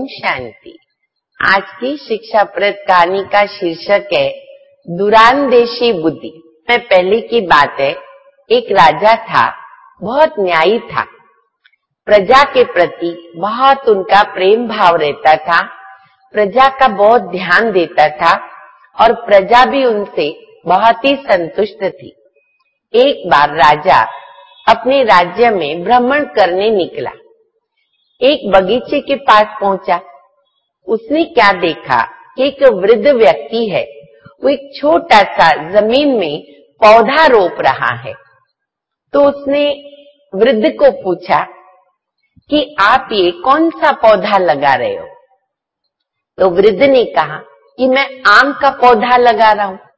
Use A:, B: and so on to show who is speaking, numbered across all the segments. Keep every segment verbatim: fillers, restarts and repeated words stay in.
A: शांति। आज की शिक्षाप्रद कहानी का शीर्षक है दुरांदेशी बुद्धि। मैं पहले की बात है, एक राजा था, बहुत न्यायी था, प्रजा के प्रति बहुत उनका प्रेम भाव रहता था, प्रजा का बहुत ध्यान देता था और प्रजा भी उनसे बहुत ही संतुष्ट थी। एक बार राजा अपने राज्य में भ्रमण करने निकला। एक बगीचे के पास पहुंचा। उसने क्या देखा कि एक वृद्ध व्यक्ति है, वो एक छोटा सा जमीन में पौधा रोप रहा है। तो उसने वृद्ध को पूछा कि आप ये कौन सा पौधा लगा रहे हो? तो वृद्ध ने कहा कि मैं आम का पौधा लगा रहा हूं।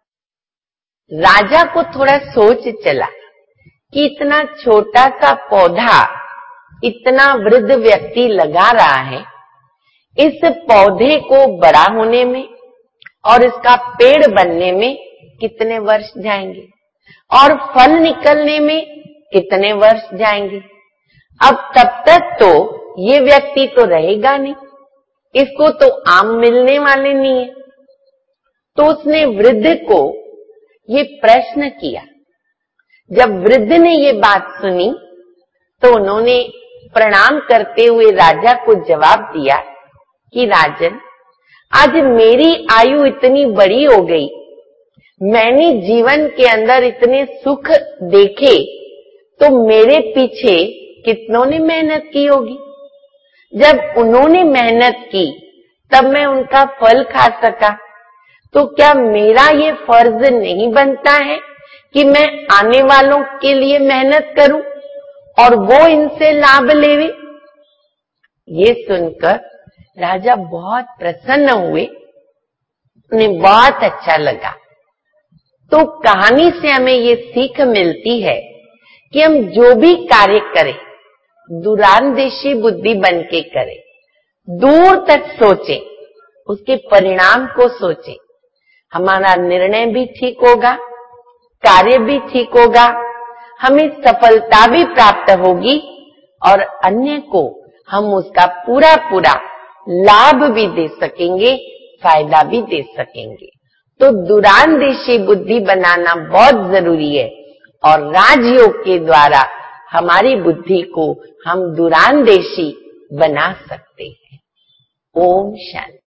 A: राजा को थोड़ा सोच चला कि इतना छोटा सा पौधा इतना वृद्ध व्यक्ति लगा रहा है, इस पौधे को बड़ा होने में और इसका पेड़ बनने में कितने वर्ष जाएंगे और फल निकलने में कितने वर्ष जाएंगे। अब तब तक तो ये व्यक्ति तो रहेगा नहीं, इसको तो आम मिलने वाले नहीं है। तो उसने वृद्ध को ये प्रश्न किया। जब वृद्ध ने ये बात सुनी तो उन्होंने प्रणाम करते हुए राजा को जवाब दिया कि राजन, आज मेरी आयु इतनी बड़ी हो गई, मैंने जीवन के अंदर इतने सुख देखे, तो मेरे पीछे कितनों ने मेहनत की होगी। जब उन्होंने मेहनत की तब मैं उनका फल खा सका, तो क्या मेरा ये फर्ज नहीं बनता है कि मैं आने वालों के लिए मेहनत करूं और वो इनसे लाभ लेवे? ये सुनकर राजा बहुत प्रसन्न हुए, उन्हें बहुत अच्छा लगा। तो कहानी से हमें ये सीख मिलती है कि हम जो भी कार्य करें दुरांदेशी बुद्धि बन के करें, दूर तक सोचें, उसके परिणाम को सोचें। हमारा निर्णय भी ठीक होगा, कार्य भी ठीक होगा, हमें सफलता भी प्राप्त होगी और अन्य को हम उसका पूरा पूरा लाभ भी दे सकेंगे, फायदा भी दे सकेंगे। तो दुरांदेशी बुद्धि बनाना बहुत जरूरी है और राजयोग के द्वारा हमारी बुद्धि को हम दुरांदेशी बना सकते हैं। ओम शांति।